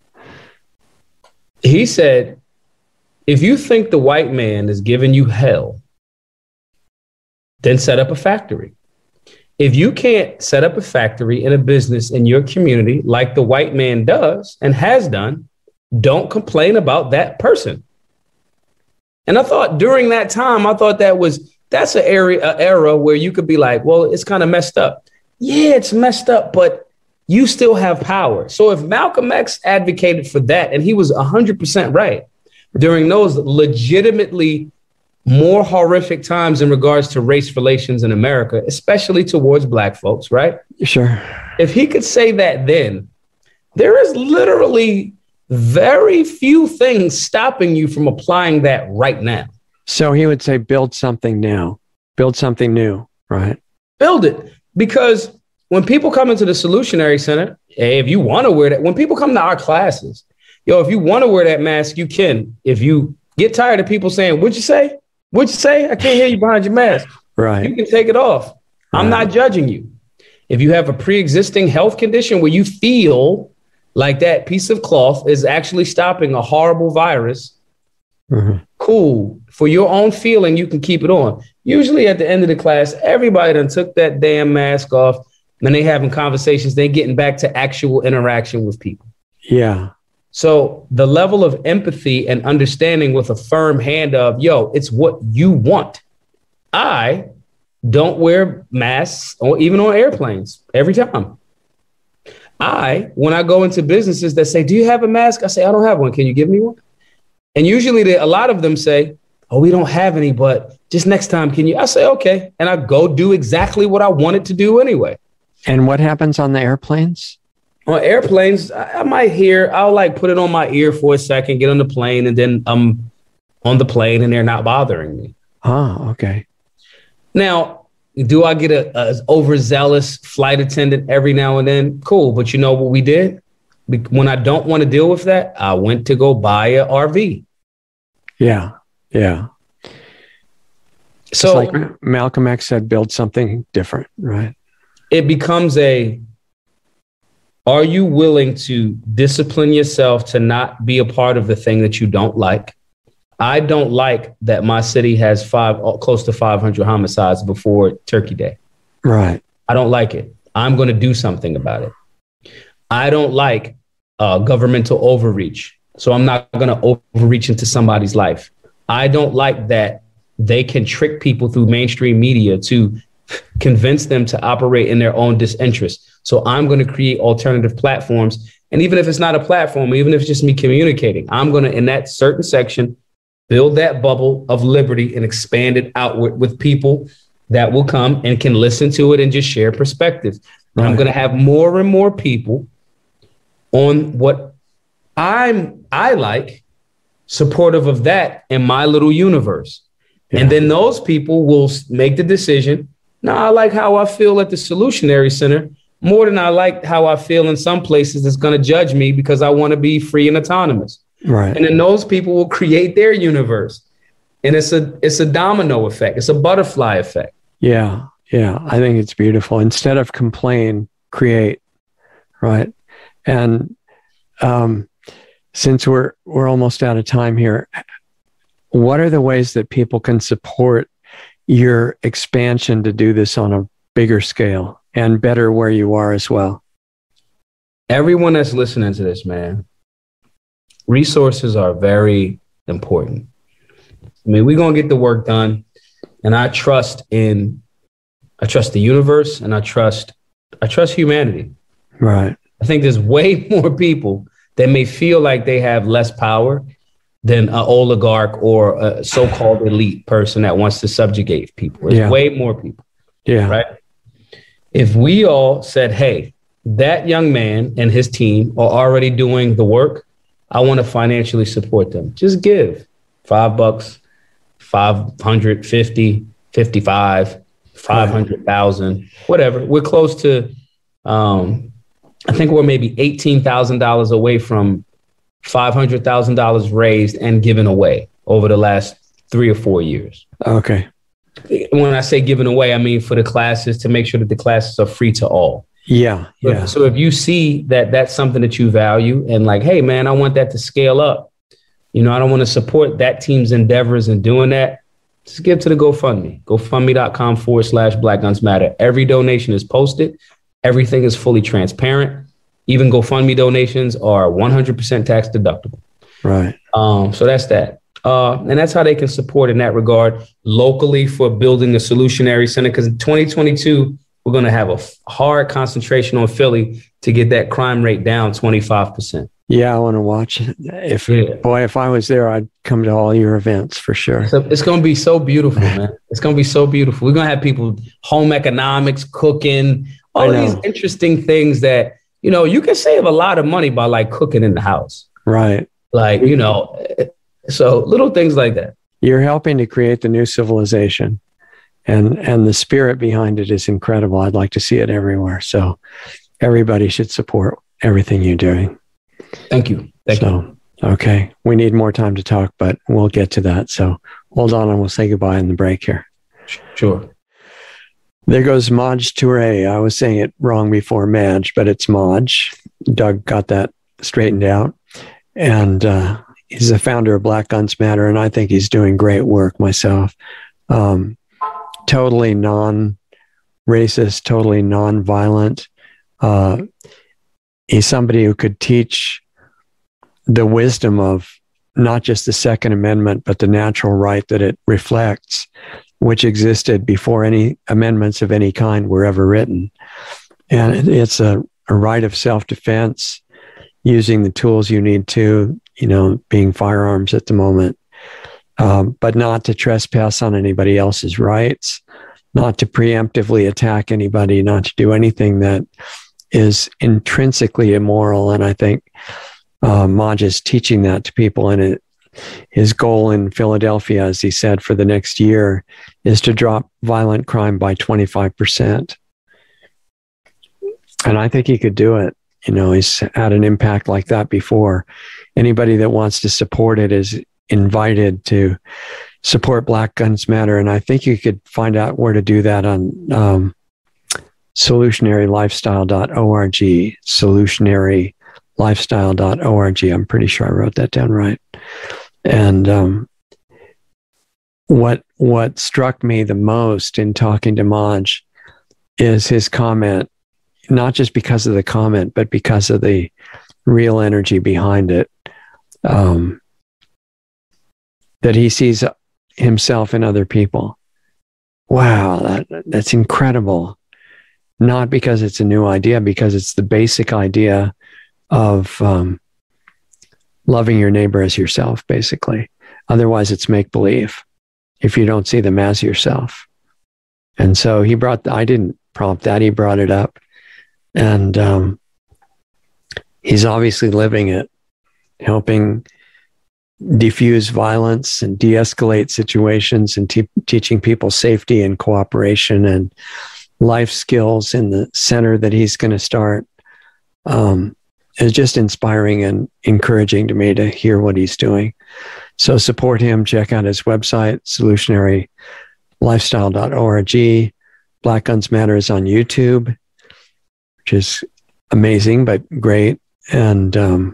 He said, if you think the white man is giving you hell, then set up a factory. If you can't set up a factory and a business in your community like the white man does and has done, don't complain about that person. And I thought during that time, I thought that was That's an area, an era where you could be like, well, it's kind of messed up. Yeah, it's messed up, but you still have power. So if Malcolm X advocated for that, and he was one hundred percent right during those legitimately more horrific times in regards to race relations in America, especially towards Black folks, right? Sure. If he could say that then, there is literally very few things stopping you from applying that right now. So he would say, build something now, build something new, right? Build it. Because when people come into the Solutionary Center, hey, if you want to wear that, when people come to our classes, yo, if you want to wear that mask, you can. If you get tired of people saying, what'd you say? What'd you say? I can't hear you behind your mask. Right. You can take it off. Right. I'm not judging you. If you have a pre-existing health condition where you feel like that piece of cloth is actually stopping a horrible virus, mm-hmm. cool. For your own feeling, you can keep it on. Usually at the end of the class, everybody done took that damn mask off and they having conversations. They getting back to actual interaction with people. Yeah. So the level of empathy and understanding with a firm hand of, yo, it's what you want. I don't wear masks or even on airplanes every time. I, when I go into businesses that say, do you have a mask? I say, I don't have one. Can you give me one? And usually they, a lot of them say, oh, we don't have any, but just next time, can you? I say, okay. And I go do exactly what I wanted to do anyway. And what happens on the airplanes? On airplanes, I, I might hear, I'll like put it on my ear for a second, get on the plane, and then I'm on the plane and they're not bothering me. Oh, okay. Now, do I get a, a overzealous flight attendant every now and then? Cool. But you know what we did? When I don't want to deal with that, I went to go buy a R V. Yeah. Yeah. So it's like Malcolm X said, build something different, right? It becomes a, are you willing to discipline yourself to not be a part of the thing that you don't like? I don't like that my city has five, close to five hundred homicides before Turkey Day. Right. I don't like it. I'm going to do something about it. I don't like uh, governmental overreach. So I'm not going to overreach into somebody's life. I don't like that they can trick people through mainstream media to convince them to operate in their own disinterest. So I'm going to create alternative platforms. And even if it's not a platform, even if it's just me communicating, I'm going to, in that certain section, build that bubble of liberty and expand it outward with people that will come and can listen to it and just share perspectives. Right. I'm going to have more and more people on what I'm, I like, supportive of that in my little universe. Yeah. And then those people will make the decision. No, I like how I feel at the Solutionary Center more than I like how I feel in some places that's going to judge me because I want to be free and autonomous. Right. And then those people will create their universe. And it's a it's a domino effect. It's a butterfly effect. Yeah. Yeah. I think it's beautiful. Instead of complain, create. Right. And um, since we're we're almost out of time here, what are the ways that people can support your expansion to do this on a bigger scale and better where you are as well? Everyone that's listening to this, man, resources are very important. I mean, we're going to get the work done. And I trust in, I trust the universe and I trust, I trust humanity. Right. I think there's way more people that may feel like they have less power than an oligarch or a so-called elite person that wants to subjugate people. There's yeah. way more people. Yeah. Right. If we all said, hey, that young man and his team are already doing the work, I want to financially support them. Just give five bucks, five hundred fifty, fifty-five, five hundred thousand, whatever. We're close to, um, I think we're maybe eighteen thousand dollars away from five hundred thousand dollars raised and given away over the last three or four years. Okay. When I say given away, I mean for the classes, to make sure that the classes are free to all. Yeah. Yeah. So if you see that that's something that you value and like, hey, man, I want that to scale up. You know, I don't want to support that team's endeavors in doing that. Just give to the GoFundMe, GoFundMe.com forward slash Black Guns Matter. Every donation is posted. Everything is fully transparent. Even GoFundMe donations are one hundred percent tax deductible. Right. Um, so that's that. Uh, and that's how they can support in that regard locally for building a Solutionary Center. Because in twenty twenty-two, we're going to have a f- hard concentration on Philly to get that crime rate down twenty-five percent. Yeah, I want to watch it. If yeah. boy, if I was there, I'd come to all your events for sure. So it's going to be so beautiful, man. It's going to be so beautiful. We're going to have people home economics, cooking, all these interesting things that, you know, you can save a lot of money by like cooking in the house. Right. Like, you know, so little things like that. You're helping to create the new civilization. And, and the spirit behind it is incredible. I'd like to see it everywhere. So everybody should support everything you're doing. Thank you. Thank so, you. Okay. We need more time to talk, but we'll get to that. So hold on and we'll say goodbye in the break here. Sure. There goes Maj Toure. I was saying it wrong before, Madge, but it's Maj. Doug got that straightened out. And uh, he's the founder of Black Guns Matter, and I think he's doing great work myself. Um, totally non-racist, totally non-violent. Uh, he's somebody who could teach the wisdom of not just the Second Amendment, but the natural right that it reflects, which existed before any amendments of any kind were ever written. And it's a, a right of self-defense, using the tools you need to, you know, being firearms at the moment, um, but not to trespass on anybody else's rights, not to preemptively attack anybody, not to do anything that is intrinsically immoral. And I think uh, Maj is teaching that to people. And it, his goal in Philadelphia, as he said, for the next year is to drop violent crime by twenty-five percent. And I think he could do it. You know, he's had an impact like that before. Anybody that wants to support it is invited to support Black Guns Matter. And I think you could find out where to do that on um, solutionary lifestyle dot org, solutionary lifestyle dot org. I'm pretty sure I wrote that down right. And um, what what struck me the most in talking to Maj is his comment, not just because of the comment, but because of the real energy behind it, um, that he sees himself in other people. Wow, that, that's incredible. Not because it's a new idea, because it's the basic idea of um, loving your neighbor as yourself, basically. Otherwise, it's make-believe if you don't see them as yourself. And so he brought, I didn't prompt that, he brought it up. And um, he's obviously living it, helping diffuse violence and de-escalate situations and te- teaching people safety and cooperation and life skills in the center that he's going to start. Um, it's just inspiring and encouraging to me to hear what he's doing. So support him. Check out his website, solutionary lifestyle dot org. Black Guns Matter is on YouTube, which is amazing, but great. And um,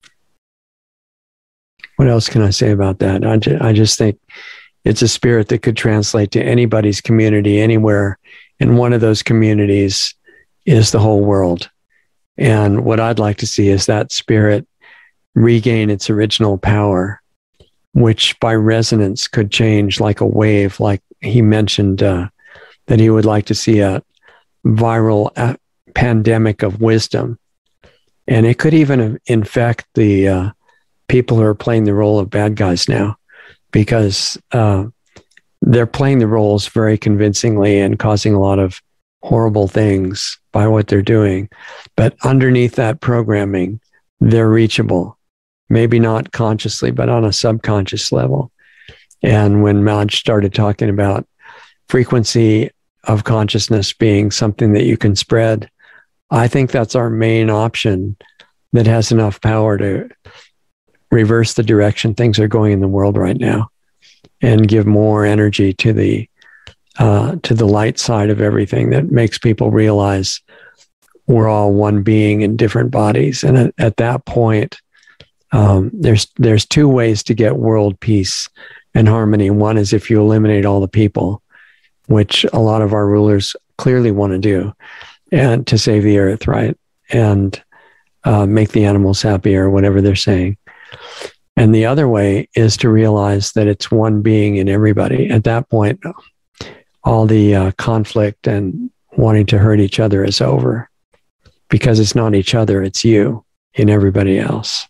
what else can I say about that? I, ju- I just think it's a spirit that could translate to anybody's community anywhere. And one of those communities is the whole world. And what I'd like to see is that spirit regain its original power, which by resonance could change like a wave, like he mentioned uh, that he would like to see a viral a- pandemic of wisdom. And it could even infect the uh, people who are playing the role of bad guys now, because uh, they're playing the roles very convincingly and causing a lot of horrible things by what they're doing. But underneath that programming, they're reachable, maybe not consciously, but on a subconscious level. And when Maj started talking about frequency of consciousness being something that you can spread, I think that's our main option that has enough power to reverse the direction things are going in the world right now and give more energy to the uh, to the light side of everything that makes people realize we're all one being in different bodies. And at, at that point, um, there's there's two ways to get world peace and harmony. One is if you eliminate all the people, which a lot of our rulers clearly want to do, and to save the earth, right? And uh, make the animals happy or whatever they're saying. And the other way is to realize that it's one being in everybody. At that point, all the uh, conflict and wanting to hurt each other is over, because it's not each other, it's you in everybody else.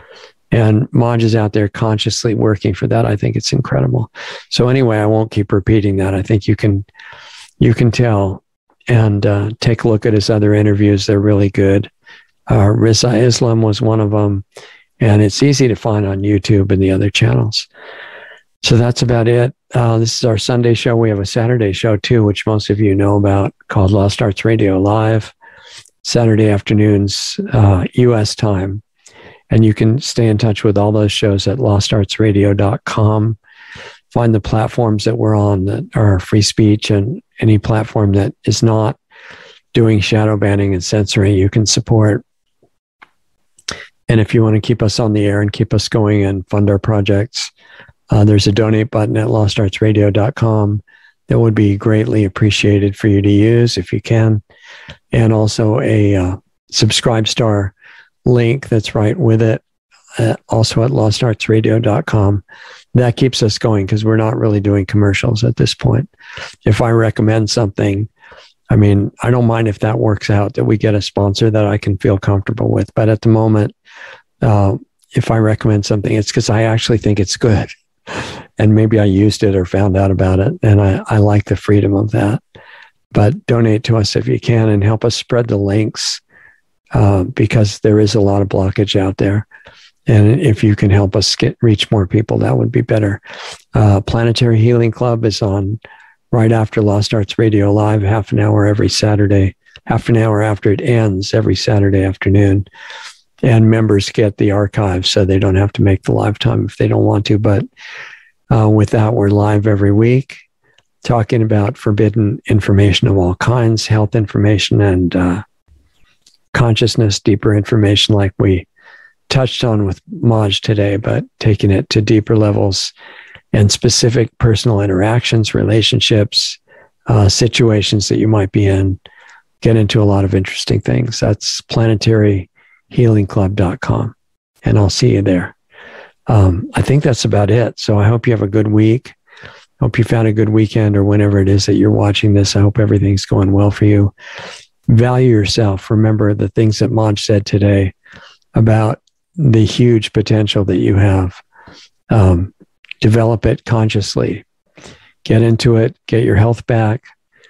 And Maj is out there consciously working for that. I think it's incredible. So anyway, I won't keep repeating that. I think you can you can tell, and uh, take a look at his other interviews. They're really good. Uh, Rizza Islam was one of them. And it's easy to find on YouTube and the other channels. So that's about it. uh, this is our Sunday show. We have a Saturday show too, which most of you know about, called Lost Arts Radio Live, Saturday afternoons, uh, U S time. And you can stay in touch with all those shows at lost arts radio dot com. Find the platforms that we're on that are free speech, and any platform that is not doing shadow banning and censoring, you can support. And if you want to keep us on the air and keep us going and fund our projects, uh, there's a donate button at lost arts radio dot com that would be greatly appreciated for you to use if you can. And also a uh, Subscribe Star link that's right with it, uh, also at lost arts radio dot com. That keeps us going because we're not really doing commercials at this point. If I recommend something, I mean, I don't mind if that works out, that we get a sponsor that I can feel comfortable with. But at the moment, uh, if I recommend something, it's because I actually think it's good. And maybe I used it or found out about it. And I, I like the freedom of that. But donate to us if you can and help us spread the links, uh, because there is a lot of blockage out there. And if you can help us get reach more people, that would be better. Uh, Planetary Healing Club is on right after Lost Arts Radio Live, half an hour every Saturday, half an hour after it ends every Saturday afternoon. And members get the archive, so they don't have to make the live time if they don't want to. But uh, with that, we're live every week talking about forbidden information of all kinds, health information and uh, consciousness, deeper information like we touched on with Maj today, but taking it to deeper levels and specific personal interactions, relationships, uh, situations that you might be in. Get into a lot of interesting things. That's planetary healing club dot com, and I'll see you there. Um, I think that's about it. So I hope you have a good week. Hope you found a good weekend, or whenever it is that you're watching this. I hope everything's going well for you. Value yourself. Remember the things that Maj said today about the huge potential that you have. Um, develop it consciously. Get into it. Get your health back.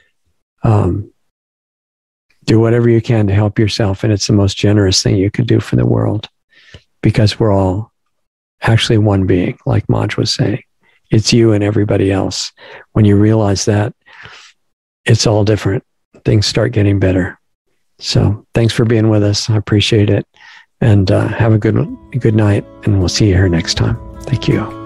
Um, do whatever you can to help yourself. And it's the most generous thing you could do for the world, because we're all actually one being, like Maj was saying. It's you and everybody else. When you realize that, it's all different. Things start getting better. So thanks for being with us. I appreciate it. And uh, have a good, good night. And we'll see you here next time. Thank you.